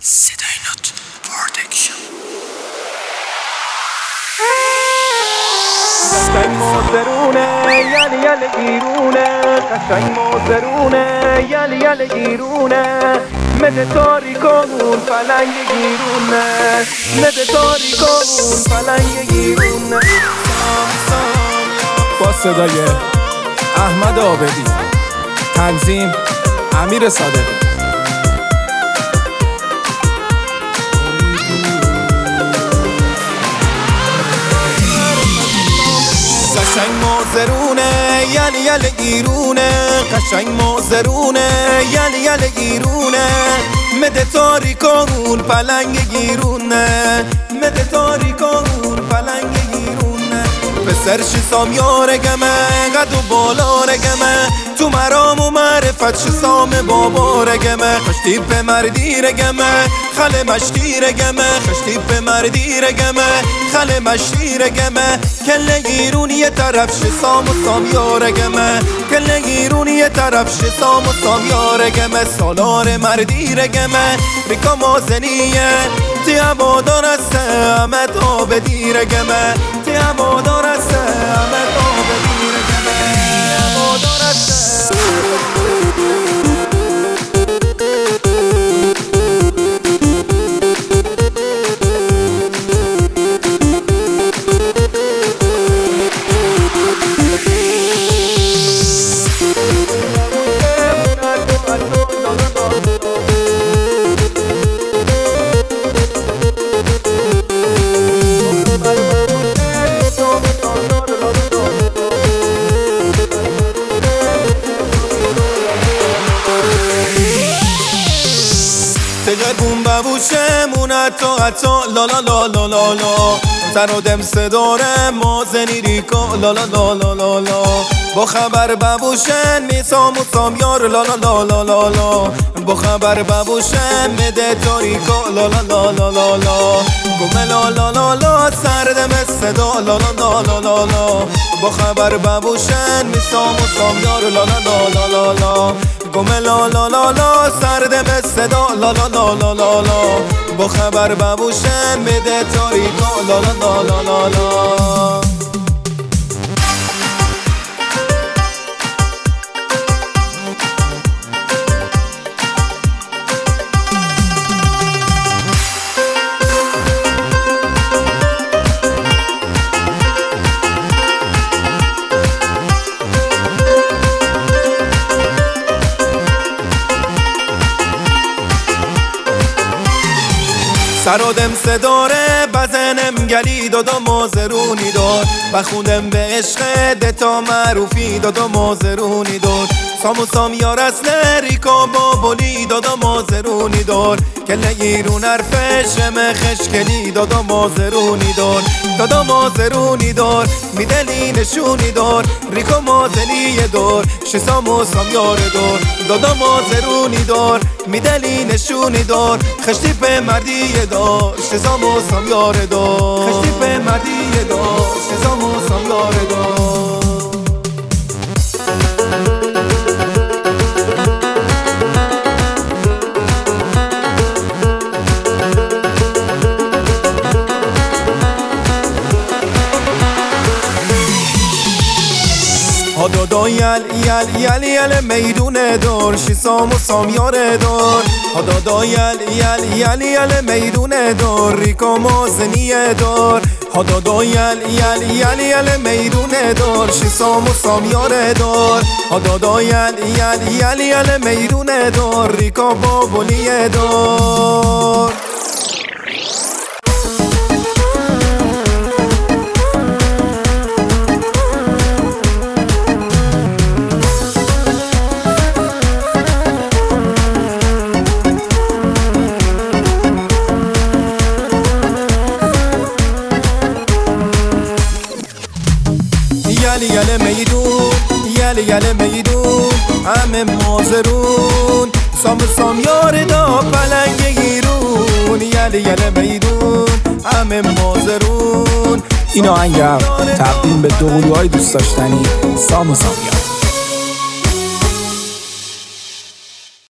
صدای نوت پروڈکشن. قشنگ موزرونه یل یل گیرونه، قشنگ موزرونه یل یل گیرونه، مده تاریکامون پلنگ گیرونه، مده تاریکامون پلنگ گیرونه. با صدای احمد عابدی، تنظیم امیر صادقی. قشنگ موزرونه یل یل گیرونه، قشنگ موزرونه یل یل گیرونه، مده تاریکامون پلنگ گیرونه، مده تاریکامون پلنگ گیرونه. پسر شیسام یارگمه قد و بالا رگمه، تو مرام و معرفت شیسام بابا رگمه. خشتی به مردی رگمه خل مشتی رگمه، خشتی به مردی رگمه خل مشتی رگمه. کل گیرون یه طرف شیسام و سام یارگمه، کل گیرون یه طرف شیسام و سام یارگمه. سالار مردی رگمه ریکا مازنیه، تی هوادار است احمد عابدی رگمه، تی هوادار است احمد عابدی رگمه، هوادار است. تقربون ببوشمون حتی لا لا لا لا لا لا، ترادم صداره مازنی ریکا لا لا لا لا لا لا. با خبر ببوشن میسام و سامیار لا لا لا لا لا لا، با خبر ببوشن مده تاریکا لا لا لا لا لا لا. گمه لا لا لا لا سردم صدا لا لا لا لا لا لا، با خبر ببوشن میسام و سامیار لا لا لا لا لا لا. گمه لا لا لا لا سردم صدا لا لا لا لا لا لا، با خبر ببوشن مده تاریکا لا لا لا لا لا لا. سرادم صداره بزنم گلی دادا مازرونی داد، بخوندم به عشق دتا معروفی دادا مازرونی داد. سام و سامیار اصل ریکا بابولی دادا مازرونی داد، کل گیرون حرفش خشکلی دادا مازرونی داد، دادا مازرونی داد. میدلی نشونی داد ریکا مازنی دار، شیسام و سامیار دار دادا مازرونی دار. میدلی نشونی دار خشتی به مردی دار، شیسام و سامیار دار، خشتی به مردی دار، شیسام و سامیار دار. هادادا یل یل یل یل میدون دار، شیسام و سامیار دار. هادادا یل یل یل یل میدون دار، ریکا مازنی دار. هادادا یل یل یل یل میدون دار، شیسام و سامیار دار. هادادا یل یل یل یل میدون دار، ریکا بابولی دار. یل یل میدون یل یل میدون همه مازرون، سام سامیار دا پلنگ گیرون. یل یل میدون همه مازرون. این آهنگم تقدیم به دو قلوهای دوست داشتنی سام و سامیار.